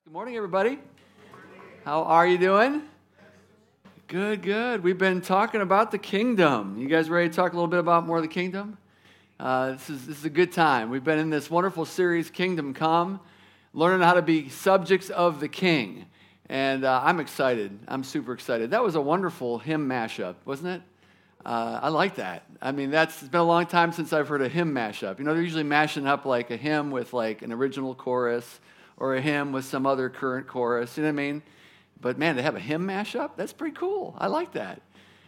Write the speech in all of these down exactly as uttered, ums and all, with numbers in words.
Good morning, everybody. How are you doing? Good, good. We've been talking about the kingdom. You guys ready to talk a little bit about more of the kingdom? Uh, this is this is a good time. We've been in this wonderful series, Kingdom Come, learning how to be subjects of the King. And uh, I'm excited. I'm super excited. That was a wonderful hymn mashup, wasn't it? Uh, I like that. I mean, that's it's been a long time since I've heard a hymn mashup. You know, they're usually mashing up like a hymn with like an original chorus or a hymn with some other current chorus. You know what I mean? But man, to have a hymn mashup, that's pretty cool. I like that.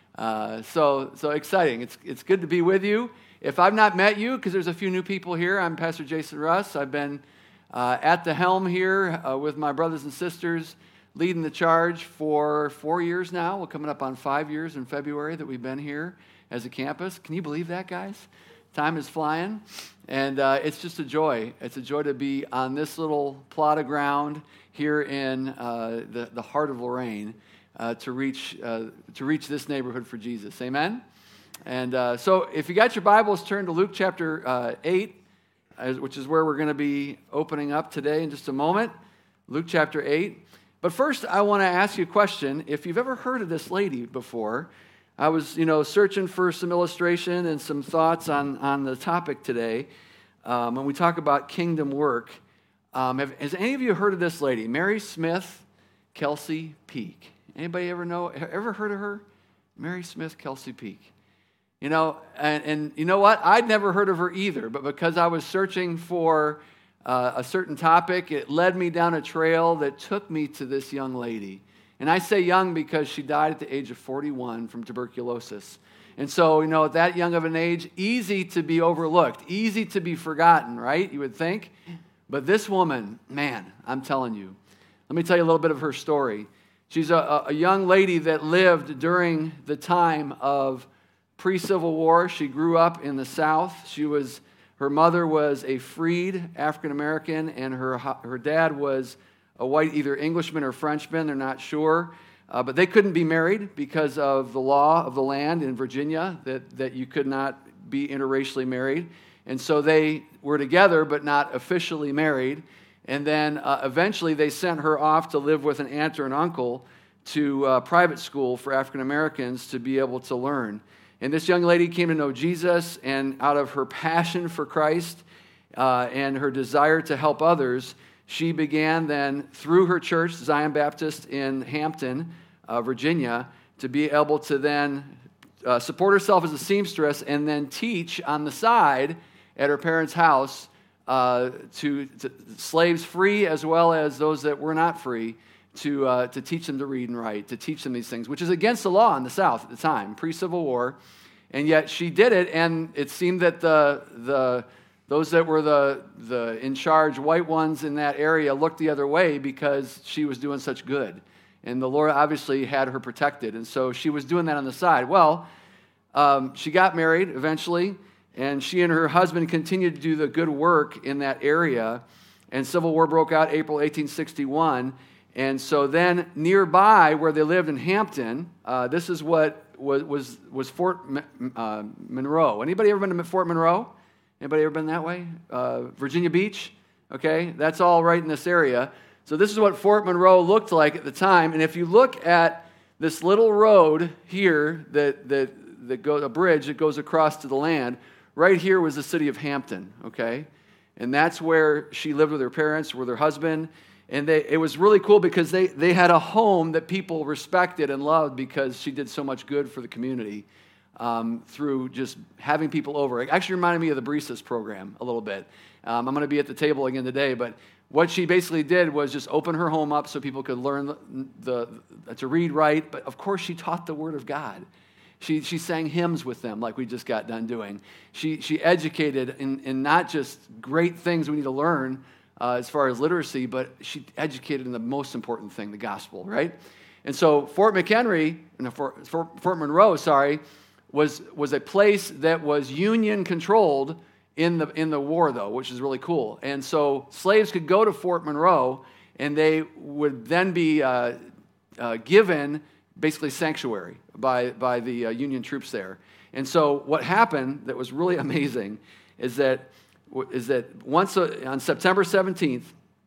Uh, so so exciting. It's it's good to be with you. If I've not met you, because there's a few new people here, I'm Pastor Jason Russ. I've been uh, at the helm here uh, with my brothers and sisters, leading the charge for four years now. We're coming up on five years in February that we've been here as a campus. Can you believe that, guys? Time is flying, and uh, it's just a joy. It's a joy to be on this little plot of ground here in uh, the, the heart of Lorain uh, to reach uh, to reach this neighborhood for Jesus. Amen? And uh, so if you got your Bibles, turn to Luke chapter uh, eight, which is where we're going to be opening up today in just a moment. Luke chapter eight. But first, I want to ask you a question. If you've ever heard of this lady before, I was, you know, searching for some illustration and some thoughts on, on the topic today. Um, when we talk about kingdom work, um, have, has any of you heard of this lady, Mary Smith Kelsey Peak? Anybody ever know? Ever heard of her? Mary Smith Kelsey Peak. You know, and, and you know what? I'd never heard of her either, but because I was searching for uh, a certain topic, it led me down a trail that took me to this young lady. And I say young because she died at the age of forty-one from tuberculosis. And so, you know, at that young of an age, easy to be overlooked, easy to be forgotten, right? You would think. But this woman, man, I'm telling you, let me tell you a little bit of her story. She's a, a young lady that lived during the time of pre-Civil War. She grew up in the South. She was, her mother was a freed African-American, and her her dad was a white, either Englishman or Frenchman, they're not sure. Uh, but they couldn't be married because of the law of the land in Virginia, that, that you could not be interracially married. And so they were together, but not officially married. And then uh, eventually they sent her off to live with an aunt or an uncle to uh, private school for African Americans to be able to learn. And this young lady came to know Jesus, and out of her passion for Christ uh, and her desire to help others, she began then, through her church, Zion Baptist in Hampton, uh, Virginia, to be able to then uh, support herself as a seamstress and then teach on the side at her parents' house uh, to, to slaves free as well as those that were not free, to uh, to teach them to read and write, to teach them these things, which is against the law in the South at the time, pre-Civil War. And yet she did it, and it seemed that the the those that were the, the in charge white ones in that area looked the other way because she was doing such good. And the Lord obviously had her protected. And so she was doing that on the side. Well, um, she got married eventually, and she and her husband continued to do the good work in that area. And Civil War broke out April eighteen sixty-one. And so then nearby where they lived in Hampton, uh, this is what was was, was Fort uh, Monroe. Anybody ever been to Fort Monroe? Anybody ever been that way? Uh, Virginia Beach, okay? That's all right in this area. So this is what Fort Monroe looked like at the time. And if you look at this little road here, that that that goes a bridge that goes across to the land, right here was the city of Hampton, okay? And that's where she lived with her parents, with her husband. And they, it was really cool because they, they had a home that people respected and loved because she did so much good for the community. Um, through just having people over. It actually reminded me of the Brisas program a little bit. Um, I'm going to be at the table again today, but what she basically did was just open her home up so people could learn the, the to read, write, but of course she taught the Word of God. She she sang hymns with them like we just got done doing. She she educated in, in not just great things we need to learn uh, as far as literacy, but she educated in the most important thing, the gospel, right? And so Fort McHenry, no, Fort, Fort, Fort Monroe, sorry, was was a place that was Union controlled in the in the war, though, which is really cool. And so slaves could go to Fort Monroe, and they would then be uh, uh, given basically sanctuary by by the uh, Union troops there. And so what happened that was really amazing is that is that once uh, on September seventeenth,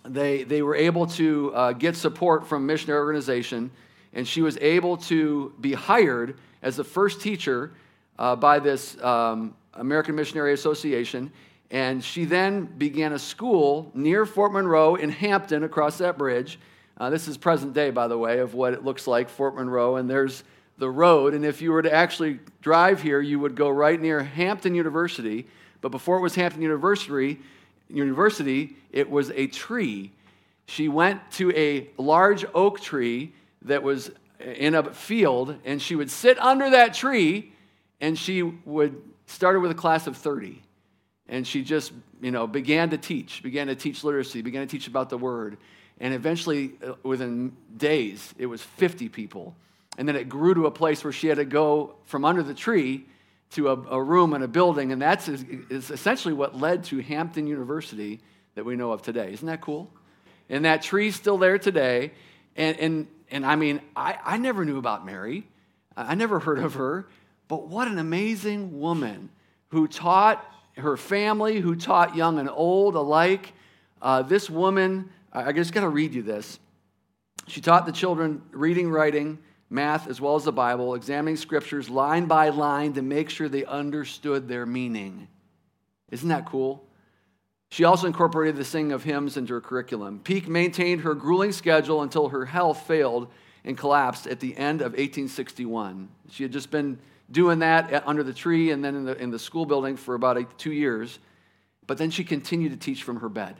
they, they were able to uh, get support from a missionary organization, and she was able to be hired as the first teacher uh, by this um, American Missionary Association. And she then began a school near Fort Monroe in Hampton, across that bridge. Uh, this is present day, by the way, of what it looks like, Fort Monroe. And there's the road. And if you were to actually drive here, you would go right near Hampton University. But before it was Hampton University, University, it was a tree. She went to a large oak tree that was in a field, and she would sit under that tree, and she would started with a class of thirty. And she just, you know, began to teach, began to teach literacy, began to teach about the Word. And eventually, uh, within days, it was fifty people. And then it grew to a place where she had to go from under the tree to a, a room in a building. And that's is, is essentially what led to Hampton University that we know of today. Isn't that cool? And that tree's still there today. And, and, and I mean, I, I never knew about Mary. I never heard of her. But what an amazing woman who taught her family, who taught young and old alike. Uh, this woman, I just got to read you this. She taught the children reading, writing, math, as well as the Bible, examining scriptures line by line to make sure they understood their meaning. Isn't that cool? She also incorporated the singing of hymns into her curriculum. Peake maintained her grueling schedule until her health failed and collapsed at the end of eighteen sixty-one. She had just been doing that under the tree and then in the, in the school building for about eight, two years. But then she continued to teach from her bed.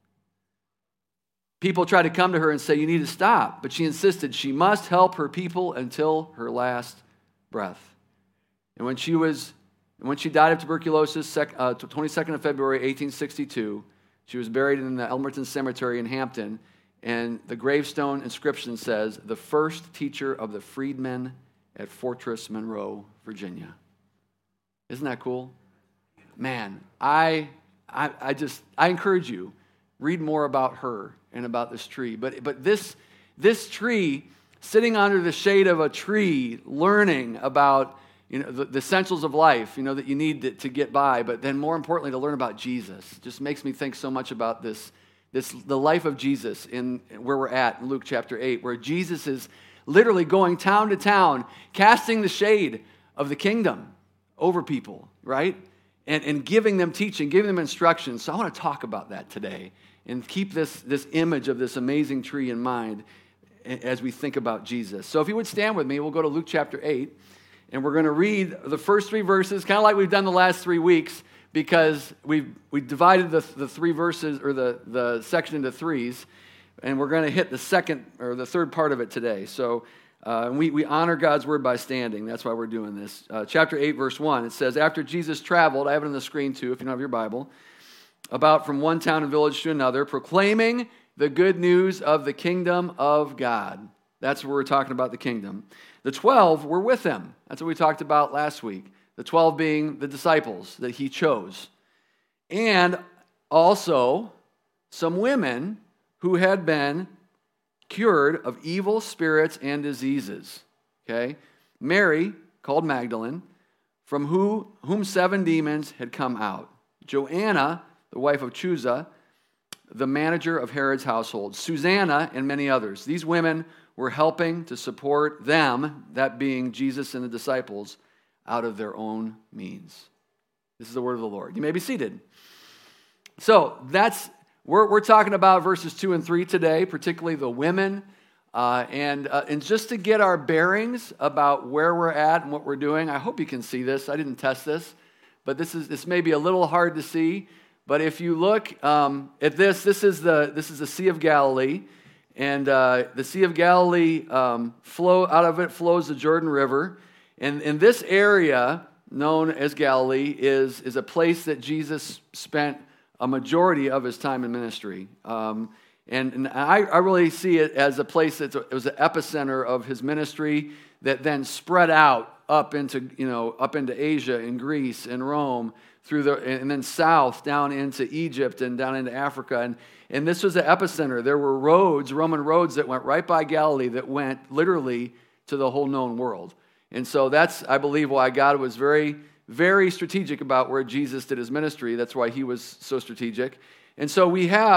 People tried to come to her and say, you need to stop. But she insisted she must help her people until her last breath. And when she was, when she died of tuberculosis, sec, uh, twenty-second of February, eighteen sixty-two, she was buried in the Elmerton Cemetery in Hampton. And the gravestone inscription says, the first teacher of the freedmen at Fortress Monroe, Virginia. Isn't that cool? Man, I, I, I just, I encourage you, read more about her and about this tree. But, but this, this tree, sitting under the shade of a tree, learning about, you know, the, the essentials of life, you know, that you need to, to get by, but then more importantly, to learn about Jesus, just makes me think so much about this, this, the life of Jesus in where we're at in Luke chapter eight, where Jesus is literally going town to town, casting the shade of the kingdom over people, right? And, and giving them teaching, giving them instruction. So I want to talk about that today and keep this, this image of this amazing tree in mind as we think about Jesus. So if you would stand with me, we'll go to Luke chapter eight, and we're going to read the first three verses, kind of like we've done the last three weeks, because we've we divided the, the three verses, or the, the section into threes. And we're going to hit the second or the third part of it today. So uh, we, we honor God's word by standing. That's why we're doing this. Uh, chapter eight, verse one, it says, after Jesus traveled, I have it on the screen too if you don't have your Bible, about from one town and village to another, proclaiming the good news of the kingdom of God. That's where we're talking about the kingdom. The twelve were with him. That's what we talked about last week. The twelve being the disciples that he chose. And also some women who had been cured of evil spirits and diseases. Okay? Mary, called Magdalene, from who, whom seven demons had come out. Joanna, the wife of Chuza, the manager of Herod's household. Susanna, and many others. These women were helping to support them, that being Jesus and the disciples, out of their own means. This is the word of the Lord. You may be seated. So, that's We're, we're talking about verses two and three today, particularly the women. Uh, and, uh, and just to get our bearings about where we're at and what we're doing, I hope you can see this. I didn't test this, but this is this may be a little hard to see. But if you look um, at this, this is the this is the Sea of Galilee. And uh, the Sea of Galilee, um, flow out of it flows the Jordan River. And in this area, known as Galilee, is, is a place that Jesus spent a majority of his time in ministry. Um, and and I, I really see it as a place that it was the epicenter of his ministry that then spread out up into, you know, up into Asia and Greece and Rome, through the and then south down into Egypt and down into Africa. And, and this was the epicenter. There were roads, Roman roads, that went right by Galilee that went literally to the whole known world. And so that's, I believe, why God was very very strategic about where Jesus did his ministry. That's why he was so strategic. And so we have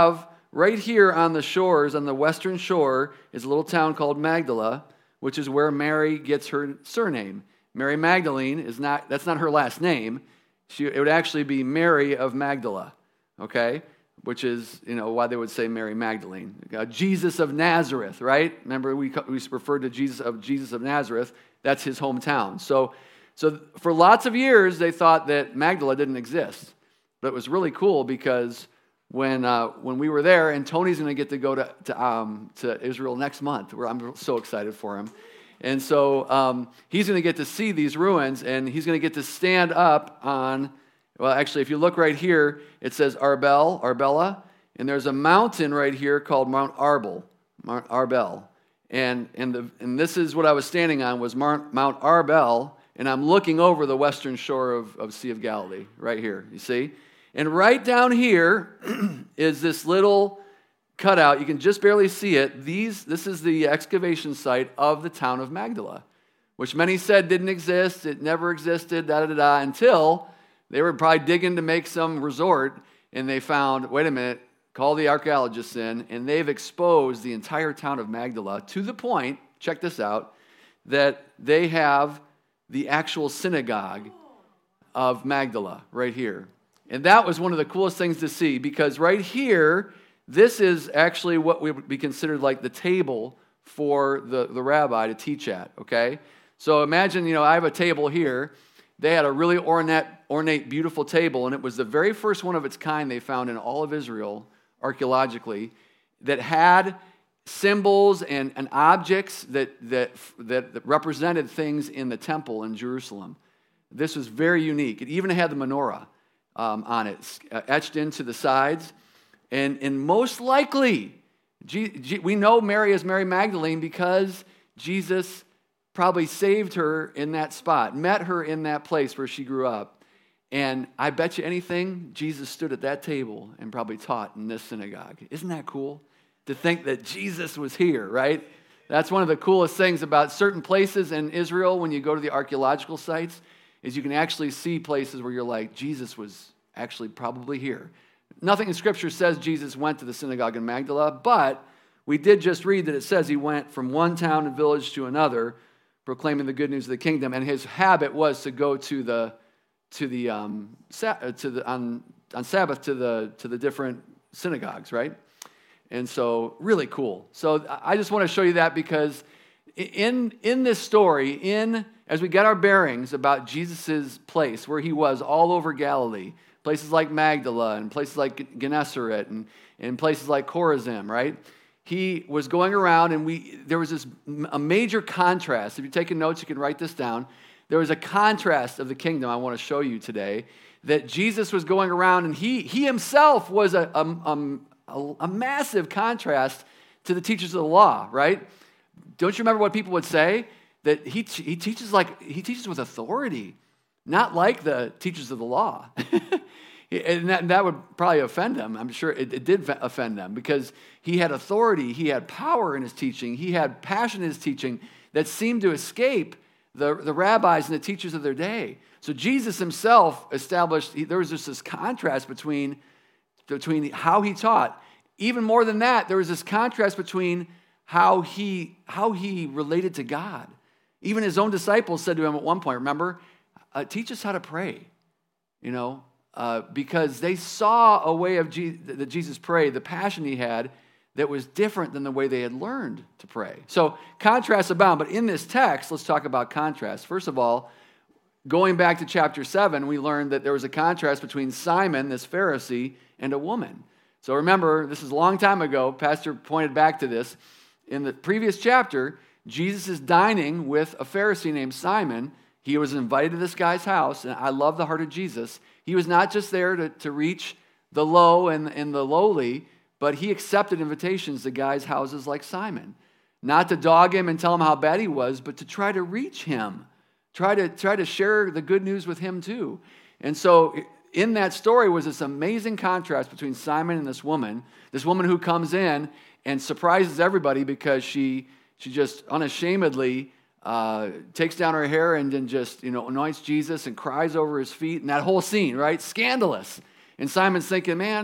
right here on the shores, on the western shore, is a little town called Magdala, which is where Mary gets her surname. Mary Magdalene is not, that's not her last name. She, it would actually be Mary of Magdala, okay? Which is, you know, why they would say Mary Magdalene. Uh, Jesus of Nazareth, right? Remember, we, we referred to Jesus of Jesus of Nazareth. That's his hometown. So, so for lots of years, they thought that Magdala didn't exist. But it was really cool because when uh, when we were there, and Tony's going to get to go to to, um, to Israel next month, where I'm so excited for him. And so um, he's going to get to see these ruins, and he's going to get to stand up on, well, actually, if you look right here, it says Arbel, Arbella, and there's a mountain right here called Mount Arbel, Mount Arbel. And and, the, and this is what I was standing on, was Mount Arbel, and I'm looking over the western shore of, of Sea of Galilee, right here, you see? And right down here is this little cutout. You can just barely see it. These, this is the excavation site of the town of Magdala, which many said didn't exist. It never existed, da-da-da-da, until they were probably digging to make some resort, and they found, wait a minute, call the archaeologists in, and they've exposed the entire town of Magdala to the point, check this out, that they have the actual synagogue of Magdala right here. And that was one of the coolest things to see, because right here, this is actually what would be considered like the table for the, the rabbi to teach at, okay? So imagine, you know, I have a table here. They had a really ornate, ornate, beautiful table, and it was the very first one of its kind they found in all of Israel, archaeologically, that had symbols and, and objects that, that, that represented things in the temple in Jerusalem. This was very unique. It even had the menorah um, on it, uh, etched into the sides. And, and most likely, G, G, we know Mary as Mary Magdalene because Jesus probably saved her in that spot, met her in that place where she grew up. And I bet you anything, Jesus stood at that table and probably taught in this synagogue. Isn't that cool? To think that Jesus was here, right? That's one of the coolest things about certain places in Israel when you go to the archaeological sites, is you can actually see places where you're like, Jesus was actually probably here. Nothing in Scripture says Jesus went to the synagogue in Magdala, but we did just read that it says he went from one town and village to another, proclaiming the good news of the kingdom, and his habit was to go to the to the um to the on on Sabbath to the to the different synagogues, right? And so, really cool. So I just want to show you that because in in this story, in as we get our bearings about Jesus' place, where he was all over Galilee, places like Magdala and places like Gennesaret and, and places like Chorazim, right? He was going around, and we there was this a major contrast. If you're taking notes, you can write this down. There was a contrast of the kingdom I want to show you today, that Jesus was going around, and he he himself was a, a, a, a massive contrast to the teachers of the law, right? Don't you remember what people would say? That he he teaches like he teaches with authority, not like the teachers of the law. And that, that would probably offend them. I'm sure it, it did offend them because he had authority, he had power in his teaching, he had passion in his teaching that seemed to escape the, the rabbis and the teachers of their day. So Jesus himself established, he, there was just this contrast between, between how he taught. Even more than that, there was this contrast between how he, how he related to God. Even his own disciples said to him at one point, remember, uh, teach us how to pray, you know, uh, because they saw a way of Je- that Jesus prayed, the passion he had, that was different than the way they had learned to pray. So contrasts abound, but in this text, let's talk about contrast. First of all, going back to chapter seven, we learned that there was a contrast between Simon, this Pharisee, and a woman. So remember, this is a long time ago. Pastor pointed back to this. In the previous chapter, Jesus is dining with a Pharisee named Simon. He was invited to this guy's house, and I love the heart of Jesus. He was not just there to, to reach the low and, and the lowly, but he accepted invitations to guys' houses like Simon. Not to dog him and tell him how bad he was, but to try to reach him. Try to, try to share the good news with him too. And so in that story was this amazing contrast between Simon and this woman. This woman who comes in and surprises everybody because she she just unashamedly uh, takes down her hair and then just, you know, anoints Jesus and cries over his feet. And that whole scene, right? Scandalous. And Simon's thinking, man,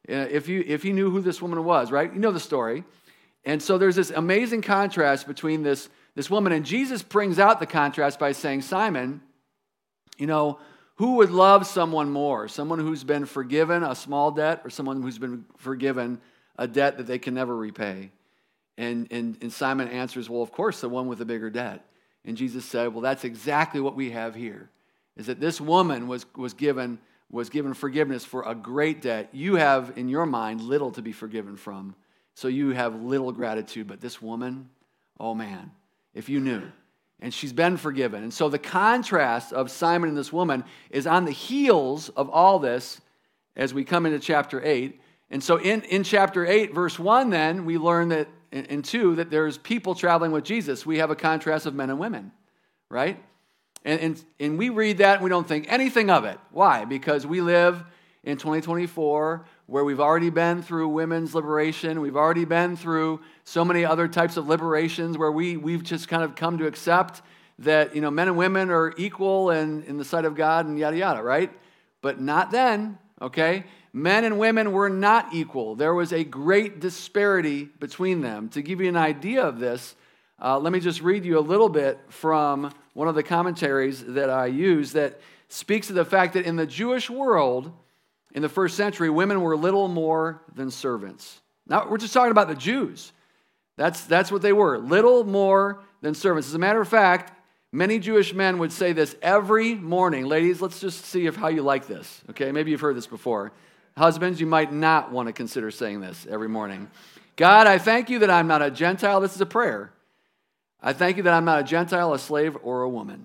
uh, if you if you knew who this woman was, right? You know the story. And so there's this amazing contrast between this, this woman, and Jesus brings out the contrast by saying, Simon, you know, who would love someone more? Someone who's been forgiven a small debt, or someone who's been forgiven a debt that they can never repay? And, and, and Simon answers, well, of course, the one with the bigger debt. And Jesus said, well, that's exactly what we have here, is that this woman was, was given was given forgiveness for a great debt. You have, in your mind, little to be forgiven from. So you have little gratitude. But this woman, oh man, if you knew. And she's been forgiven. And so the contrast of Simon and this woman is on the heels of all this as we come into chapter eight. And so in, in chapter eight, verse one, then, we learn that, and two, that there's people traveling with Jesus. We have a contrast of men and women, right? And, and, and we read that and we don't think anything of it. Why? Because we live in twenty twenty-four, where we've already been through women's liberation. We've already been through so many other types of liberations where we, we've just kind of come to accept that, you know, men and women are equal in, in the sight of God and yada, yada, right? But not then, okay? Men and women were not equal. There was a great disparity between them. To give you an idea of this, uh, let me just read you a little bit from one of the commentaries that I use that speaks to the fact that in the Jewish world, in the first century, women were little more than servants. Now, we're just talking about the Jews. That's, that's what they were, little more than servants. As a matter of fact, many Jewish men would say this every morning. Ladies, let's just see if how you like this, okay? Maybe you've heard this before. Husbands, you might not want to consider saying this every morning. God, I thank you that I'm not a Gentile. This is a prayer. I thank you that I'm not a Gentile, a slave, or a woman.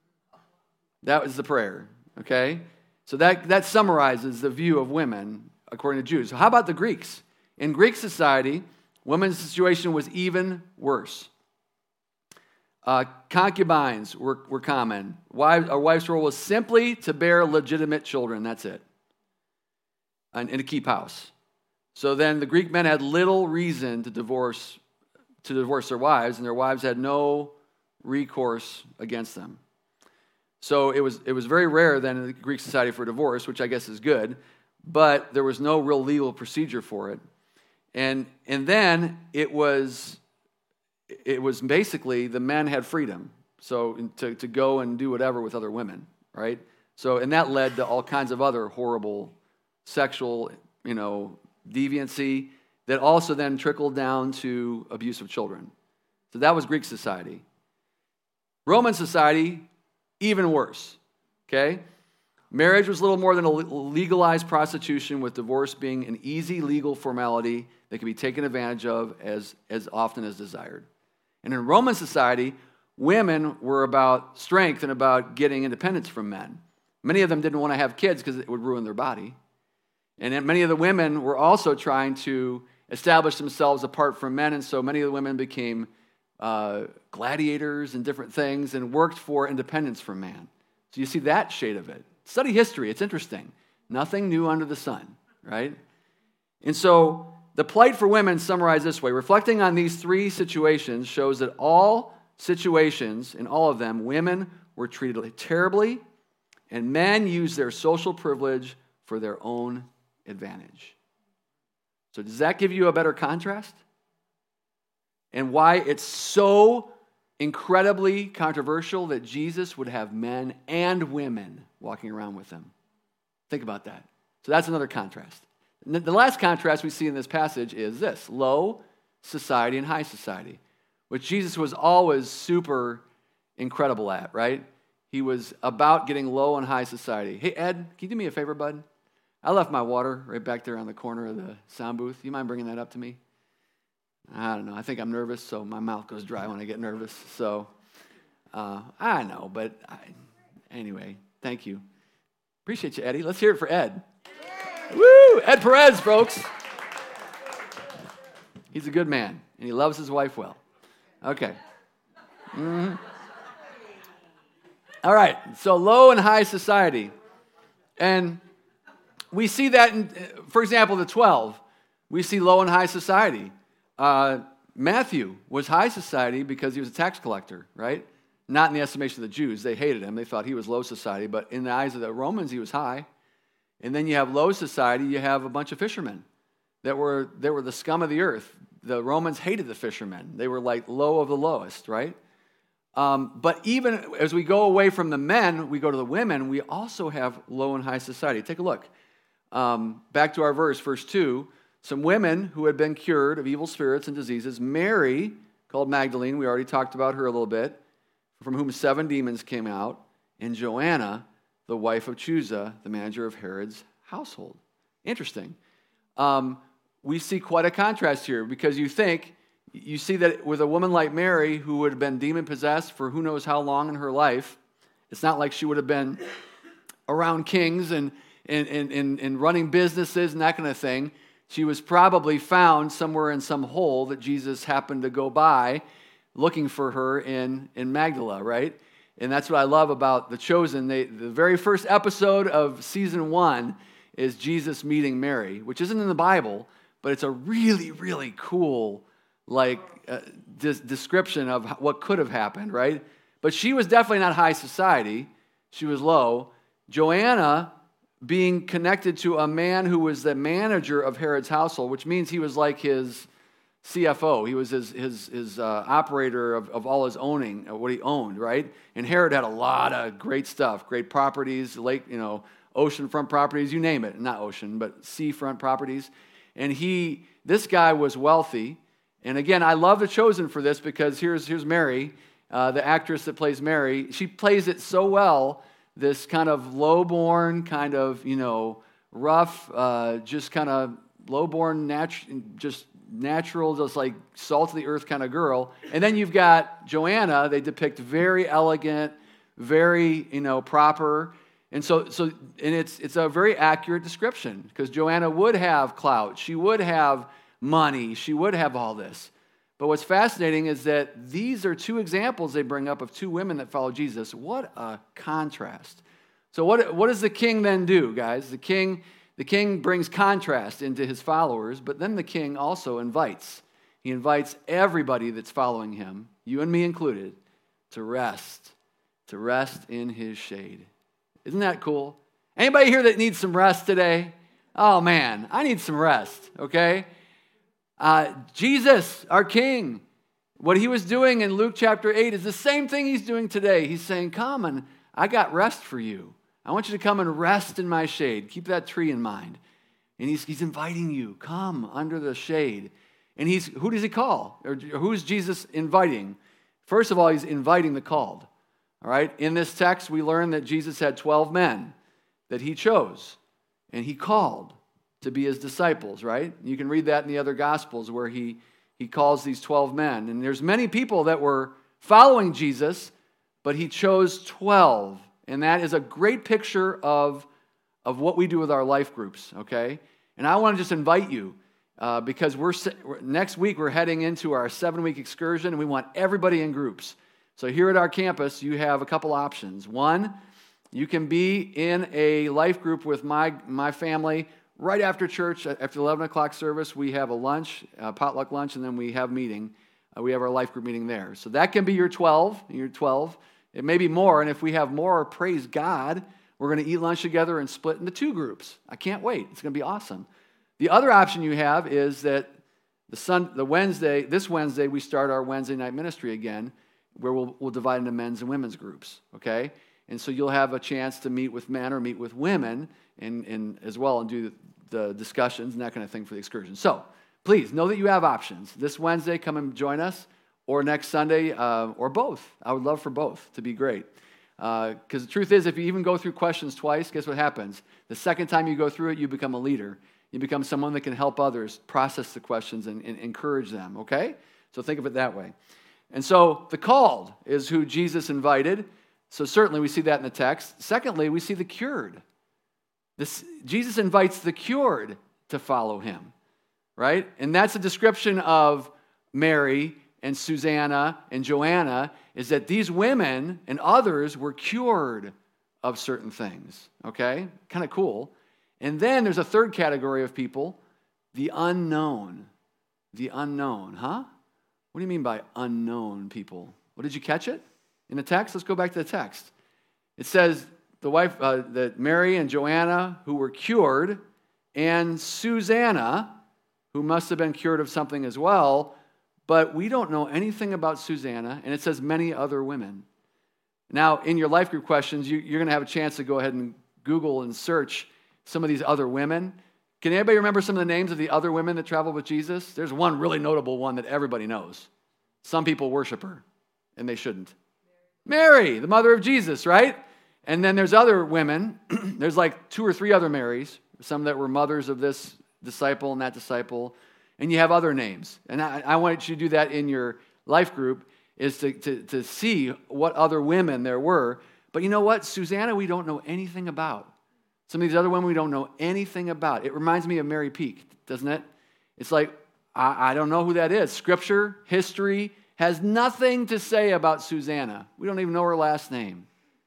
That was the prayer, okay? So that, that summarizes the view of women according to Jews. So how about the Greeks? In Greek society, women's situation was even worse. Uh, concubines were, were common. Wives, a wife's role was simply to bear legitimate children. That's it. And, and to keep house. So then the Greek men had little reason to divorce to divorce their wives, and their wives had no recourse against them. So it was it was very rare then in the Greek society for divorce, which I guess is good, but there was no real legal procedure for it. And and then it was it was basically the men had freedom, so to, to go and do whatever with other women, right? So and that led to all kinds of other horrible sexual, you know, deviancy that also then trickled down to abuse of children. So that was Greek society. Roman society, even worse, okay? Marriage was little more than a legalized prostitution, with divorce being an easy legal formality that could be taken advantage of as, as often as desired. And in Roman society, women were about strength and about getting independence from men. Many of them didn't want to have kids because it would ruin their body. And many of the women were also trying to establish themselves apart from men, and so many of the women became uh, gladiators and different things and worked for independence from man. So you see that shade of it. Study history. It's interesting. Nothing new under the sun, right? And so the plight for women summarized this way. Reflecting on these three situations shows that all situations, in all of them, women were treated terribly, and men used their social privilege for their own advantage. So does that give you a better contrast? And why it's so incredibly controversial that Jesus would have men and women walking around with him. Think about that. So that's another contrast. The last contrast we see in this passage is this: low society and high society, which Jesus was always super incredible at, right? He was about getting low and high society. Hey, Ed, can you do me a favor, bud? I left my water right back there on the corner of the sound booth. You mind bringing that up to me? I don't know. I think I'm nervous, so my mouth goes dry when I get nervous. So uh, I know, but I, anyway, thank you. Appreciate you, Eddie. Let's hear it for Ed. Woo! Ed Perez, folks. He's a good man, and he loves his wife well. Okay. Mm-hmm. All right. So low and high society. And we see that, in, for example, the twelve. We see low and high society. Uh, Matthew was high society because he was a tax collector, right? Not in the estimation of the Jews. They hated him. They thought he was low society. But in the eyes of the Romans, he was high. And then you have low society, you have a bunch of fishermen that were, that were the scum of the earth. The Romans hated the fishermen. They were like low of the lowest, right? Um, but even as we go away from the men, we go to the women, we also have low and high society. Take a look. Um, back to our verse, verse two. Some women who had been cured of evil spirits and diseases. Mary, called Magdalene, we already talked about her a little bit, from whom seven demons came out, and Joanna, the wife of Chuza, the manager of Herod's household. Interesting. Um, we see quite a contrast here, because you think, you see that with a woman like Mary, who would have been demon-possessed for who knows how long in her life, it's not like she would have been around kings and, and, and, and, and running businesses and that kind of thing. She was probably found somewhere in some hole that Jesus happened to go by looking for her in, in Magdala, right? And that's what I love about The Chosen. They, the very first episode of season one is Jesus meeting Mary, which isn't in the Bible, but it's a really, really cool like uh, dis- description of what could have happened, right? But she was definitely not high society. She was low. Joanna, being connected to a man who was the manager of Herod's household, which means he was like his C F O. He was his his, his uh, operator of, of all his owning, of what he owned, right? And Herod had a lot of great stuff, great properties, lake, you know, oceanfront properties, you name it. Not ocean, but seafront properties. And he, this guy was wealthy. And again, I love The Chosen for this, because here's here's Mary, uh, the actress that plays Mary. She plays it so well. This kind of low-born, kind of, you know, rough, uh, just kind of low-born, natu- just natural, just like salt of the earth kind of girl. And then you've got Joanna. They depict very elegant, very, you know, proper. And so, so, and it's it's a very accurate description, because Joanna would have clout. She would have money. She would have all this. But what's fascinating is that these are two examples they bring up of two women that follow Jesus. What a contrast. So what, what does the king then do, guys? The king, the king brings contrast into his followers, but then the king also invites. He invites everybody that's following him, you and me included, to rest, to rest in his shade. Isn't that cool? Anybody here that needs some rest today? Oh man, I need some rest, okay? Uh, Jesus, our King, what he was doing in Luke chapter eight is the same thing he's doing today. He's saying, come and I got rest for you. I want you to come and rest in my shade. Keep that tree in mind. And he's, he's inviting you. Come under the shade. And he's who does he call? Or who's Jesus inviting? First of all, he's inviting the called. All right? In this text, we learn that Jesus had twelve men that he chose. And he called to be his disciples, right? You can read that in the other Gospels where he, he calls these twelve men. And there's many people that were following Jesus, but he chose twelve. And that is a great picture of, of what we do with our life groups, okay? And I want to just invite you, uh, because we're next week we're heading into our seven-week excursion, and we want everybody in groups. So here at our campus, you have a couple options. One, you can be in a life group with my, my family. Right after church, after the eleven o'clock service, we have a lunch, a potluck lunch, and then we have meeting. Uh, we have our life group meeting there. So that can be your twelve, your twelve. It may be more, and if we have more, praise God, we're going to eat lunch together and split into two groups. I can't wait. It's going to be awesome. The other option you have is that the sun, the Wednesday, this Wednesday, we start our Wednesday night ministry again, where we'll, we'll divide into men's and women's groups, okay? And so you'll have a chance to meet with men or meet with women and, and as well and do the discussions and that kind of thing for the excursion. So please know that you have options. This Wednesday, come and join us, or next Sunday, uh, or both. I would love for both to be great. Because uh, the truth is, if you even go through questions twice, guess what happens? The second time you go through it, you become a leader. You become someone that can help others process the questions and, and encourage them, okay? So think of it that way. And so the called is who Jesus invited. So certainly we see that in the text. Secondly, we see the cured. This, Jesus invites the cured to follow him, right? And that's a description of Mary and Susanna and Joanna, is that these women and others were cured of certain things, okay? Kind of cool. And then there's a third category of people, the unknown. The unknown, huh? What do you mean by unknown people? What, did you catch it in the text? Let's go back to the text. It says, the wife, uh, that Mary and Joanna, who were cured, and Susanna, who must have been cured of something as well, but we don't know anything about Susanna, and it says many other women. Now, in your life group questions, you, you're going to have a chance to go ahead and Google and search some of these other women. Can anybody remember some of the names of the other women that traveled with Jesus? There's one really notable one that everybody knows. Some people worship her, and they shouldn't. Mary, the mother of Jesus, right? And then there's other women. There's like two or three other Marys, some that were mothers of this disciple and that disciple. And you have other names. And I, I want you to do that in your life group, is to, to, to see what other women there were. But you know what? Susanna, we don't know anything about. Some of these other women we don't know anything about. It reminds me of Mary Peake, doesn't it? It's like, I, I don't know who that is. Scripture, history, has nothing to say about Susanna. We don't even know her last name.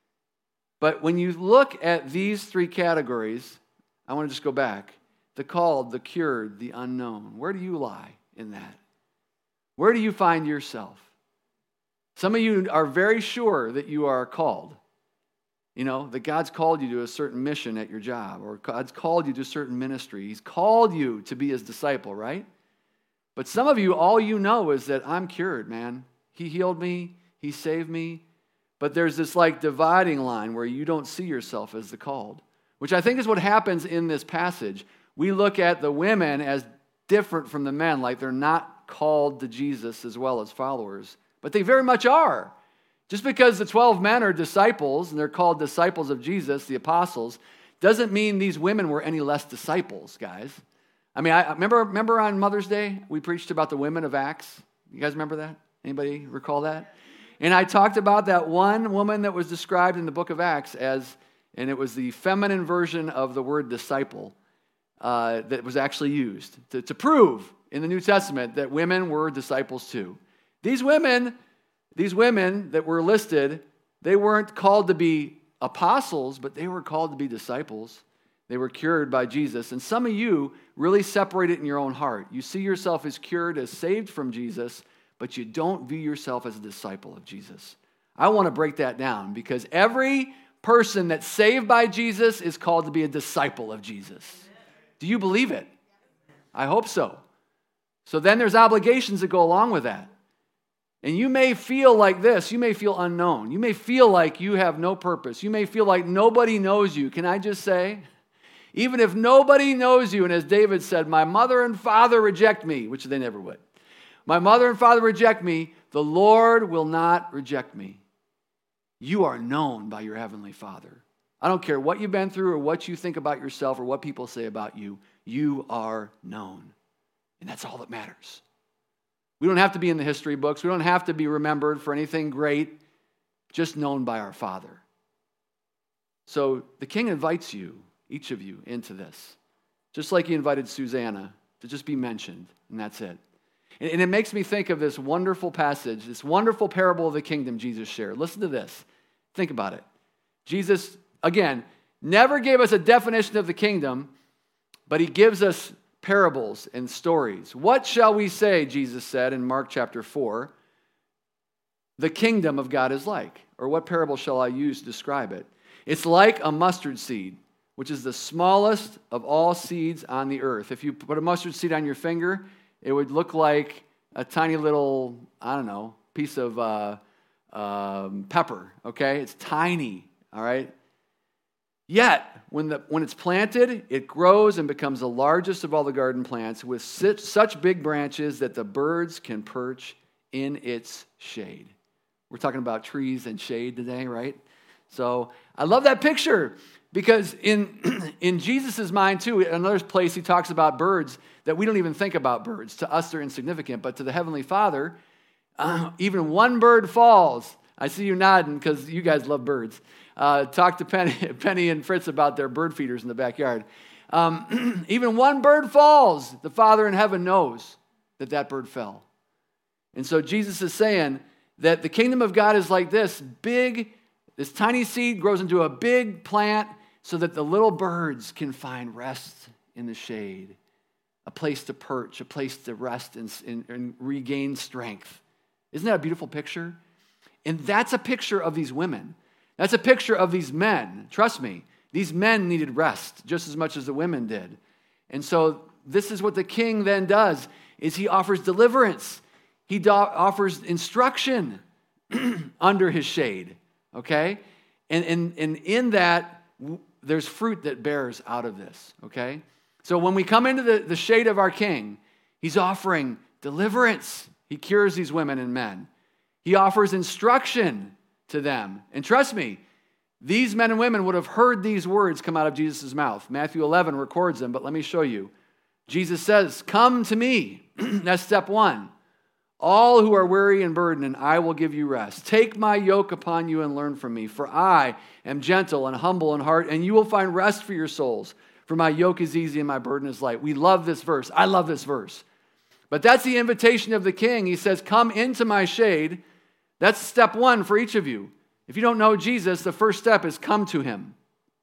But when you look at these three categories, I want to just go back. The called, the cured, the unknown. Where do you lie in that? Where do you find yourself? Some of you are very sure that you are called. You know, that God's called you to a certain mission at your job, or God's called you to a certain ministry. He's called you to be his disciple, right? But some of you, all you know is that I'm cured, man. He healed me. He saved me. But there's this like dividing line where you don't see yourself as the called, which I think is what happens in this passage. We look at the women as different from the men, like they're not called to Jesus as well as followers, but they very much are. Just because the twelve men are disciples, and they're called disciples of Jesus, the apostles, doesn't mean these women were any less disciples, guys. I mean, I remember, remember on Mother's Day, we preached about the women of Acts. You guys remember that? Anybody recall that? And I talked about that one woman that was described in the book of Acts as, and it was the feminine version of the word disciple uh, that was actually used to, to prove in the New Testament that women were disciples too. These women, these women that were listed, they weren't called to be apostles, but they were called to be disciples. They were cured by Jesus. And some of you really separate it in your own heart. You see yourself as cured, as saved from Jesus, but you don't view yourself as a disciple of Jesus. I want to break that down because every person that's saved by Jesus is called to be a disciple of Jesus. Do you believe it? I hope so. So then there's obligations that go along with that. And you may feel like this. You may feel unknown. You may feel like you have no purpose. You may feel like nobody knows you. Can I just say, even if nobody knows you, and as David said, my mother and father reject me, which they never would. My mother and father reject me, the Lord will not reject me. You are known by your heavenly Father. I don't care what you've been through or what you think about yourself or what people say about you. You are known. And that's all that matters. We don't have to be in the history books. We don't have to be remembered for anything great. Just known by our Father. So the King invites you, each of you, into this. Just like he invited Susanna to just be mentioned, and that's it. And it makes me think of this wonderful passage, this wonderful parable of the kingdom Jesus shared. Listen to this. Think about it. Jesus, again, never gave us a definition of the kingdom, but he gives us parables and stories. What shall we say, Jesus said in Mark chapter four, the kingdom of God is like? Or what parable shall I use to describe it? It's like a mustard seed, which is the smallest of all seeds on the earth. If you put a mustard seed on your finger, it would look like a tiny little, I don't know, piece of uh, um, pepper, okay? It's tiny, all right? Yet, when, the, when it's planted, it grows and becomes the largest of all the garden plants with such, such big branches that the birds can perch in its shade. We're talking about trees and shade today, right? So I love that picture. Because in, in Jesus' mind, too, in another place he talks about birds that we don't even think about birds. To us, they're insignificant. But to the Heavenly Father, uh, even one bird falls. I see you nodding because you guys love birds. Uh, talk to Penny, Penny and Fritz about their bird feeders in the backyard. Um, even one bird falls. The Father in heaven knows that that bird fell. And so Jesus is saying that the kingdom of God is like this. Big, this tiny seed grows into a big plant, so that the little birds can find rest in the shade, a place to perch, a place to rest and, and, and regain strength. Isn't that a beautiful picture? And that's a picture of these women. That's a picture of these men. Trust me, these men needed rest just as much as the women did. And so this is what the king then does, is he offers deliverance. He do- offers instruction under his shade, okay? And, and, and in that, there's fruit that bears out of this, okay? So when we come into the, the shade of our king, he's offering deliverance. He cures these women and men. He offers instruction to them. And trust me, these men and women would have heard these words come out of Jesus' mouth. Matthew eleven records them, but let me show you. Jesus says, "Come to me." That's step one. "All who are weary and burdened, and I will give you rest. Take my yoke upon you and learn from me, for I am gentle and humble in heart, and you will find rest for your souls. For my yoke is easy and my burden is light." We love this verse. I love this verse. But that's the invitation of the king. He says, "Come into my shade." That's step one for each of you. If you don't know Jesus, the first step is come to him.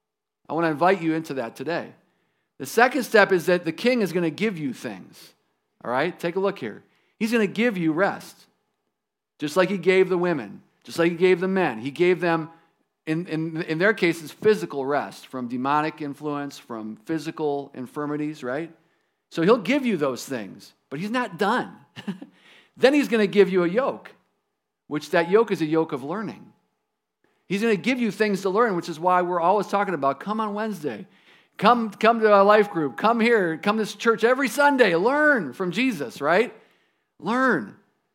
I want to invite you into that today. The second step is that the king is going to give you things. All right? Take a look here. He's going to give you rest. Just like he gave the women. Just like he gave the men. He gave them, in, in, in their cases, physical rest from demonic influence, from physical infirmities, right? So he'll give you those things. But he's not done. Then he's going to give you a yoke, which that yoke is a yoke of learning. He's going to give you things to learn, which is why we're always talking about, come on Wednesday. Come, come to a life group. Come here. Come to church every Sunday. Learn from Jesus, right? Learn.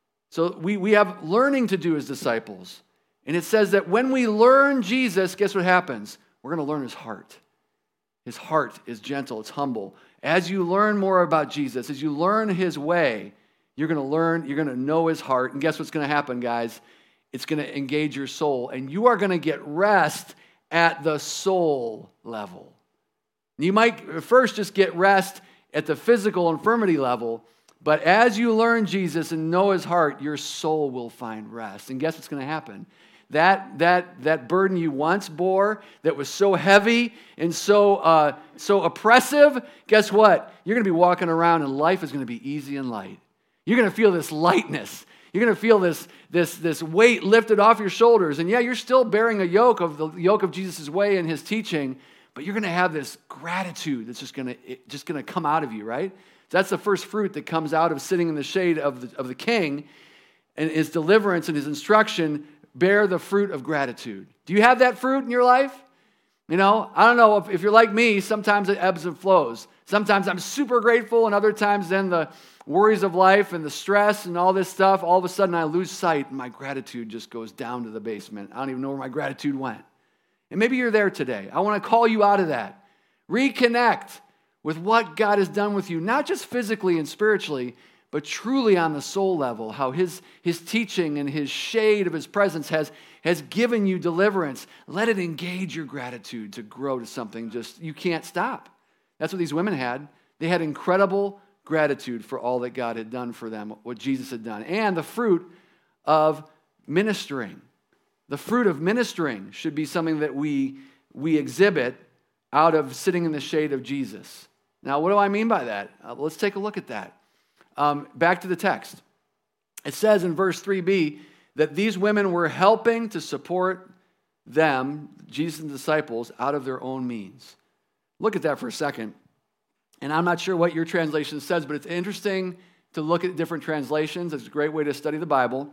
So we, we have learning to do as disciples. And it says that when we learn Jesus, guess what happens? We're going to learn his heart. His heart is gentle. It's humble. As you learn more about Jesus, as you learn his way, you're going to learn, you're going to know his heart. And guess what's going to happen, guys? It's going to engage your soul. And you are going to get rest at the soul level. You might first just get rest at the physical infirmity level, but as you learn Jesus and know his heart, your soul will find rest. And guess what's going to happen? That, that, that burden you once bore that was so heavy and so, uh, so oppressive, guess what? You're going to be walking around and life is going to be easy and light. You're going to feel this lightness. You're going to feel this, this, this weight lifted off your shoulders. And yeah, you're still bearing a yoke of the yoke of Jesus' way and his teaching, but you're going to have this gratitude that's just going to just going to come out of you, right? So that's the first fruit that comes out of sitting in the shade of the, of the king, and his deliverance and his instruction bear the fruit of gratitude. Do you have that fruit in your life? You know, I don't know if, if you're like me, sometimes it ebbs and flows. Sometimes I'm super grateful, and other times then the worries of life and the stress and all this stuff, all of a sudden I lose sight and my gratitude just goes down to the basement. I don't even know where my gratitude went. And maybe you're there today. I want to call you out of that. Reconnect with what God has done with you, not just physically and spiritually, but truly on the soul level, how his, his teaching and his shade of his presence has, has given you deliverance. Let it engage your gratitude to grow to something just you can't stop. That's what these women had. They had incredible gratitude for all that God had done for them, what Jesus had done, and the fruit of ministering. The fruit of ministering should be something that we, we exhibit out of sitting in the shade of Jesus. Now, what do I mean by that? Uh, let's take a look at that. Um, back to the text. It says in verse three b that these women were helping to support them, Jesus and disciples, out of their own means. Look at that for a second. And I'm not sure what your translation says, but it's interesting to look at different translations. It's a great way to study the Bible.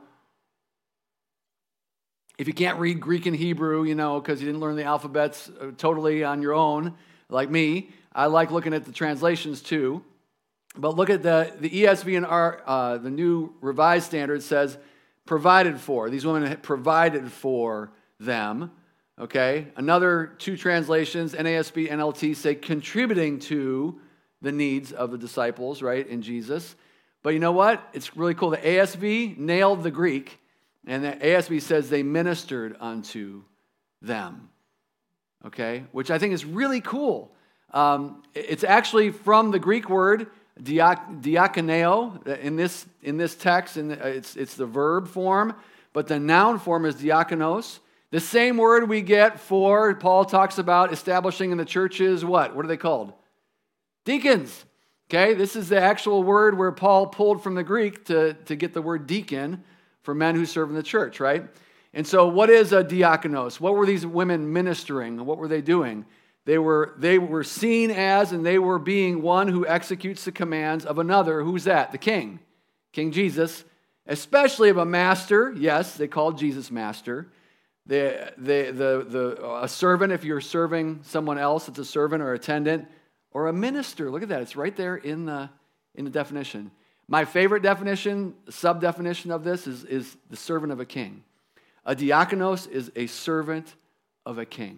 If you can't read Greek and Hebrew, you know, because you didn't learn the alphabets totally on your own, like me, I like looking at the translations too. But look at the, the E S V and our, uh, the New Revised Standard says, provided for. These women had provided for them. Okay? Another two translations, N A S B, N L T, say contributing to the needs of the disciples, right, in Jesus. But you know what? It's really cool. The A S V nailed the Greek, and the A S V says they ministered unto them. Okay? Which I think is really cool. Um, it's actually from the Greek word diak- diakoneo in this in this text, and it's it's the verb form, but the noun form is diakonos. The same word we get for, Paul talks about establishing in the churches, what? What are they called? Deacons. Okay, this is the actual word where Paul pulled from the Greek to, to get the word deacon for men who serve in the church, right? And so what is a diakonos? What were these women ministering? What were they doing? They were, they were seen as, and they were being one who executes the commands of another. Who's that? The king, King Jesus, especially of a master. Yes, they called Jesus master. The, the, the, the, a servant, if you're serving someone else, it's a servant or attendant, or a minister. Look at that. It's right there in the, in the definition. My favorite definition, sub-definition of this is, is the servant of a king. A diakonos is a servant of a king.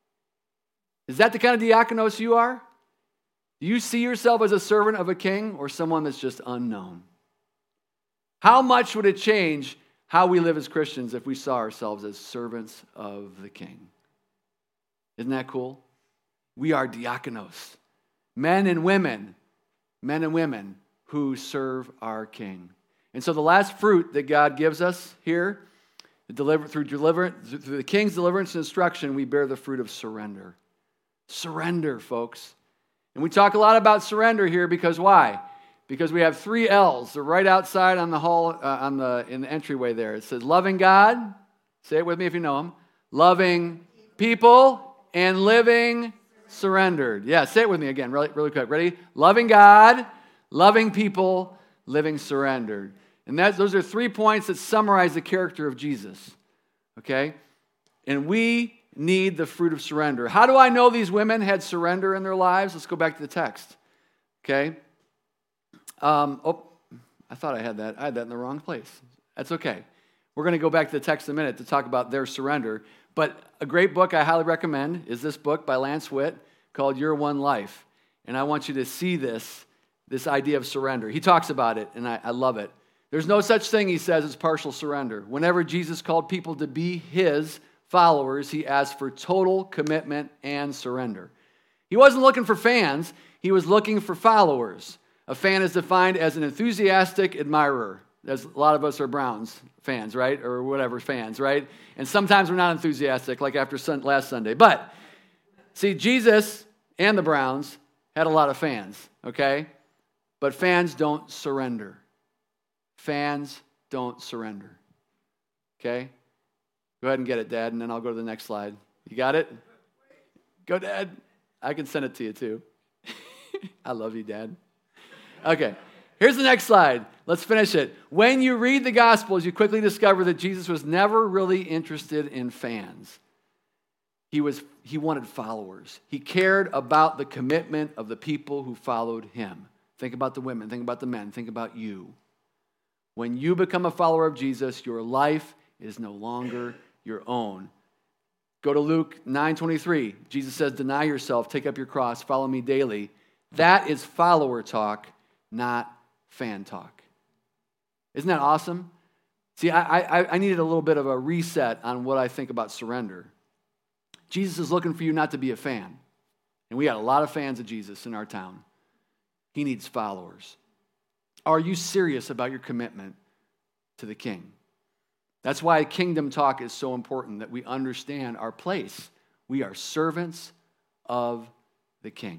Is that the kind of diakonos you are? Do you see yourself as a servant of a king or someone that's just unknown? How much would it change how we live as Christians if we saw ourselves as servants of the king? Isn't that cool? We are diakonos, men and women, men and women who serve our king. And so the last fruit that God gives us here, deliver, through, deliverance, through the king's deliverance and instruction, we bear the fruit of surrender. Surrender, folks. And we talk a lot about surrender here because why? Because we have three L's. They're right outside on the hall, uh, on the in the entryway there. It says loving God. Say it with me if you know them. Loving people and living surrendered. Yeah, say it with me again, really, really quick. Ready? Loving God, loving people, living surrendered. And that, those are three points that summarize the character of Jesus. Okay? And we need the fruit of surrender. How do I know these women had surrender in their lives? Let's go back to the text. Okay? Um, oh, I thought I had that. I had that in the wrong place. That's okay. We're going to go back to the text in a minute to talk about their surrender. But a great book I highly recommend is this book by Lance Witt called Your One Life. And I want you to see this, this idea of surrender. He talks about it, and I, I love it. There's no such thing, he says, as partial surrender. Whenever Jesus called people to be his followers, he asked for total commitment and surrender. He wasn't looking for fans. He was looking for followers. A fan is defined as an enthusiastic admirer. There's a lot of us are Browns fans, right? Or whatever fans, right? And sometimes we're not enthusiastic, like after sun- last Sunday. But, see, Jesus and the Browns had a lot of fans, okay? But fans don't surrender. Fans don't surrender, okay? Go ahead and get it, Dad, and then I'll go to the next slide. You got it? Go, Dad. I can send it to you, too. I love you, Dad. Okay, here's the next slide. Let's finish it. When you read the Gospels, you quickly discover that Jesus was never really interested in fans. He was, he wanted followers. He cared about the commitment of the people who followed him. Think about the women. Think about the men. Think about you. When you become a follower of Jesus, your life is no longer your own. Go to Luke nine twenty-three. Jesus says, deny yourself, take up your cross, follow me daily. That is follower talk, not fan talk. Isn't that awesome? See, I, I, I needed a little bit of a reset on what I think about surrender. Jesus is looking for you not to be a fan. And we got a lot of fans of Jesus in our town. He needs followers. Are you serious about your commitment to the King? That's why kingdom talk is so important, that we understand our place. We are servants of the King,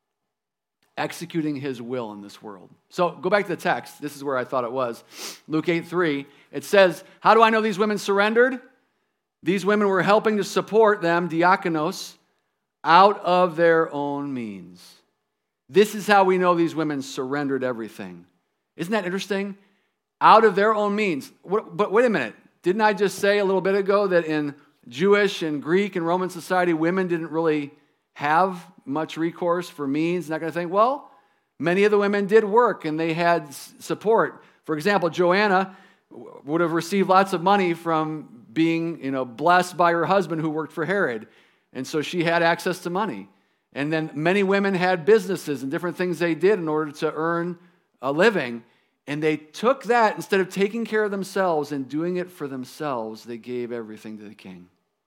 executing his will in this world. So go back to the text. This is where I thought it was. Luke eight three. It says, how do I know these women surrendered? These women were helping to support them, diakonos, out of their own means. This is how we know these women surrendered everything. Isn't that interesting? Out of their own means. But wait a minute. Didn't I just say a little bit ago that in Jewish and Greek and Roman society, women didn't really have much recourse for means, and that kind of thing? Well, many of the women did work, and they had support. For example, Joanna would have received lots of money from being, you know, blessed by her husband who worked for Herod, and so she had access to money. And then many women had businesses and different things they did in order to earn a living. And they took that, instead of taking care of themselves and doing it for themselves, they gave everything to the King.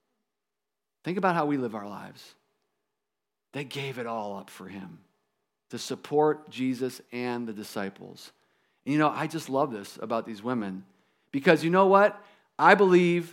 Think about how we live our lives. They gave it all up for him to support Jesus and the disciples. And you know, I just love this about these women, because you know what? I believe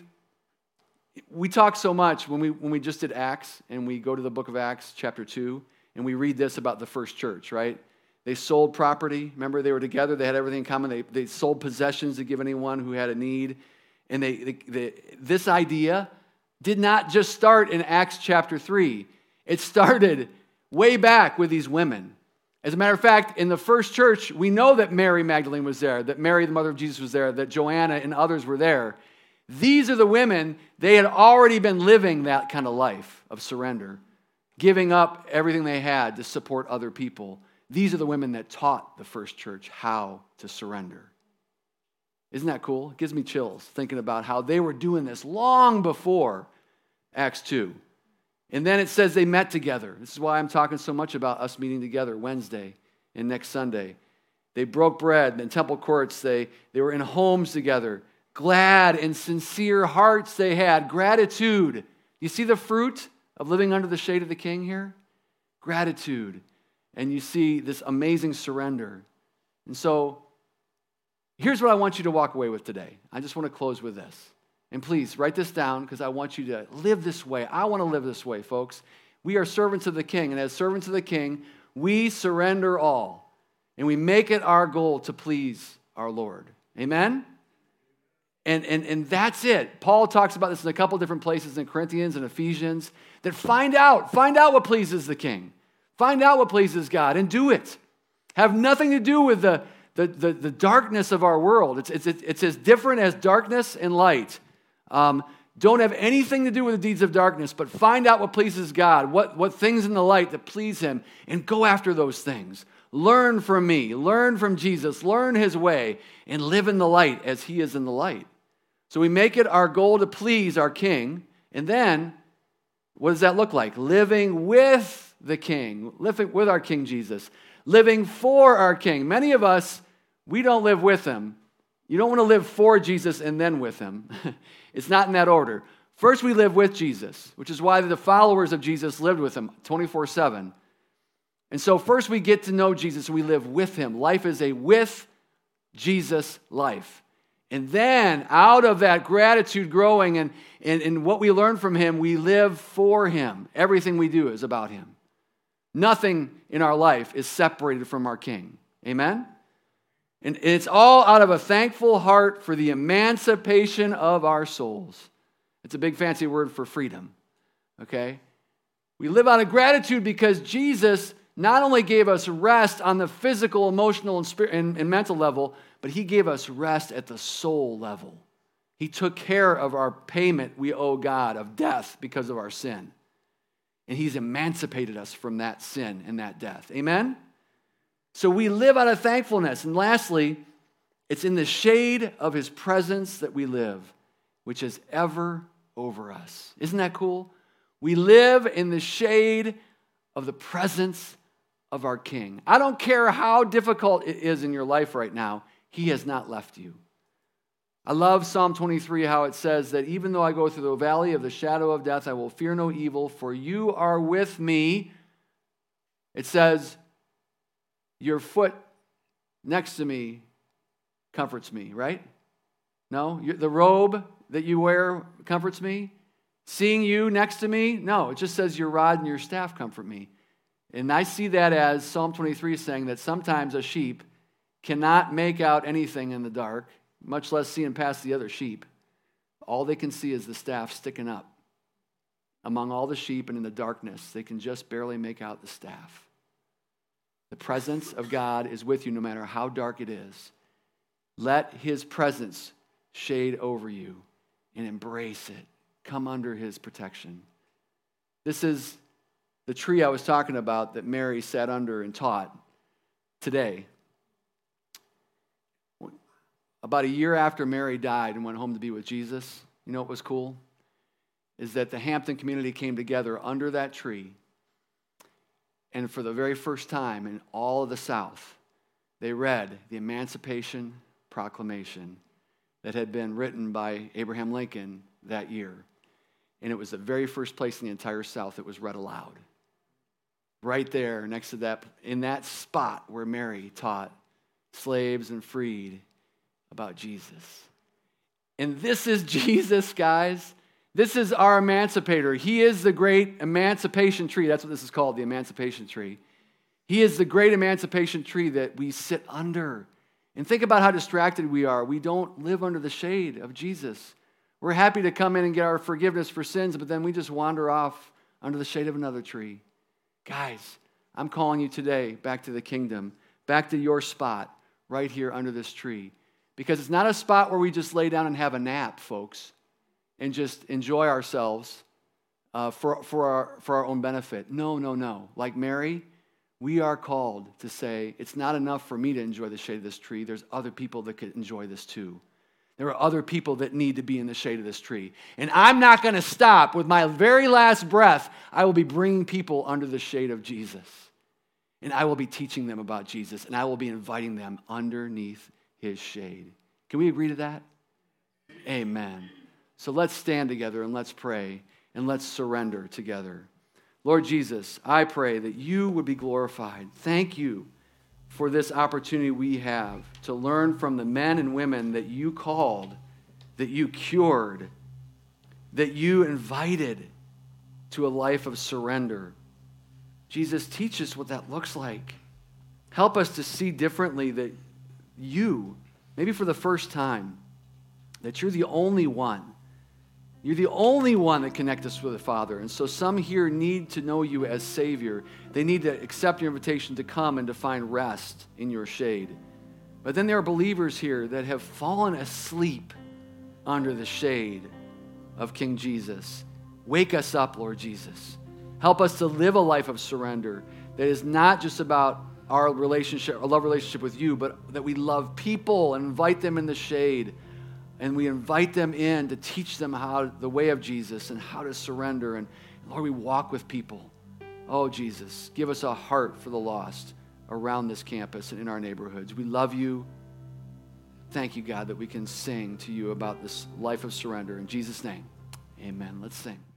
we talk so much when we when we just did Acts, and we go to the book of Acts chapter two, and we read this about the first church, right? They sold property. Remember, they were together. They had everything in common. They, they sold possessions to give anyone who had a need. And they, they, they, this idea did not just start in Acts chapter three. It started way back with these women. As a matter of fact, in the first church, we know that Mary Magdalene was there, that Mary, the mother of Jesus, was there, that Joanna and others were there. These are the women, they had already been living that kind of life of surrender, giving up everything they had to support other people. These are the women that taught the first church how to surrender. Isn't that cool? It gives me chills thinking about how they were doing this long before Acts two. And then it says they met together. This is why I'm talking so much about us meeting together Wednesday and next Sunday. They broke bread in temple courts. They, they were in homes together. Glad and sincere hearts they had. Gratitude. You see the fruit of living under the shade of the King here? Gratitude. And you see this amazing surrender. And so, here's what I want you to walk away with today. I just want to close with this. And please, write this down because I want you to live this way. I want to live this way, folks. We are servants of the King, and as servants of the King, we surrender all. And we make it our goal to please our Lord. Amen? And, and, and that's it. Paul talks about this in a couple different places in Corinthians and Ephesians, that find out, find out what pleases the King. Find out what pleases God and do it. Have nothing to do with the, the, the, the darkness of our world. It's, it's, it's as different as darkness and light. Um, don't have anything to do with the deeds of darkness, but find out what pleases God, what, what things in the light that please Him, and go after those things. Learn from me. Learn from Jesus. Learn His way, and live in the light as He is in the light. So we make it our goal to please our King, and then what does that look like? Living with the King, living with our King Jesus, living for our King. Many of us, we don't live with Him. You don't want to live for Jesus and then with Him. It's not in that order. First, we live with Jesus, which is why the followers of Jesus lived with Him twenty-four seven. And so first we get to know Jesus, and we live with Him. Life is a with Jesus life. And then out of that gratitude growing and, and, and what we learn from Him, we live for Him. Everything we do is about Him. Nothing in our life is separated from our King. Amen? And it's all out of a thankful heart for the emancipation of our souls. It's a big fancy word for freedom. Okay? We live out of gratitude because Jesus not only gave us rest on the physical, emotional, and, spirit, and, and mental level, but He gave us rest at the soul level. He took care of our payment we owe God of death because of our sin. And He's emancipated us from that sin and that death. Amen? So we live out of thankfulness. And lastly, it's in the shade of His presence that we live, which is ever over us. Isn't that cool? We live in the shade of the presence of our King. I don't care how difficult it is in your life right now, He has not left you. I love Psalm twenty-three, how it says that even though I go through the valley of the shadow of death, I will fear no evil, for you are with me. It says, your foot next to me comforts me, right? No? The robe that you wear comforts me? Seeing you next to me? No, it just says your rod and your staff comfort me. And I see that as Psalm twenty-three saying that sometimes a sheep cannot make out anything in the dark, much less seeing past the other sheep. All they can see is the staff sticking up. Among all the sheep and in the darkness, they can just barely make out the staff. The presence of God is with you no matter how dark it is. Let His presence shade over you and embrace it. Come under His protection. This is the tree I was talking about that Mary sat under and taught today. About a year after Mary died and went home to be with Jesus, you know what was cool? Is that the Hampton community came together under that tree. And for the very first time in all of the South, they read the Emancipation Proclamation that had been written by Abraham Lincoln that year. And it was the very first place in the entire South it was read aloud. Right there next to that, in that spot where Mary taught slaves and freed about Jesus. And this is Jesus, guys. This is our emancipator. He is the great emancipation tree. That's what this is called, the emancipation tree. He is the great emancipation tree that we sit under. And think about how distracted we are. We don't live under the shade of Jesus. We're happy to come in and get our forgiveness for sins, but then we just wander off under the shade of another tree. Guys, I'm calling you today back to the kingdom, back to your spot right here under this tree. Because it's not a spot where we just lay down and have a nap, folks, and just enjoy ourselves uh, for, for, our, for our own benefit. No, no, no. Like Mary, we are called to say, it's not enough for me to enjoy the shade of this tree. There's other people that could enjoy this too. There are other people that need to be in the shade of this tree. And I'm not going to stop. With my very last breath, I will be bringing people under the shade of Jesus. And I will be teaching them about Jesus. And I will be inviting them underneath his shade. Can we agree to that? Amen. So let's stand together and let's pray and let's surrender together. Lord Jesus, I pray that you would be glorified. Thank you for this opportunity we have to learn from the men and women that you called, that you cured, that you invited to a life of surrender. Jesus, teach us what that looks like. Help us to see differently that you, maybe for the first time, that you're the only one. You're the only one that connects us with the Father. And so some here need to know you as Savior. They need to accept your invitation to come and to find rest in your shade. But then there are believers here that have fallen asleep under the shade of King Jesus. Wake us up, Lord Jesus. Help us to live a life of surrender that is not just about our relationship, our love relationship with you, but that we love people and invite them in the shade. And we invite them in to teach them how the way of Jesus and how to surrender. And Lord, we walk with people. Oh, Jesus, give us a heart for the lost around this campus and in our neighborhoods. We love you. Thank you, God, that we can sing to you about this life of surrender. In Jesus' name, amen. Let's sing.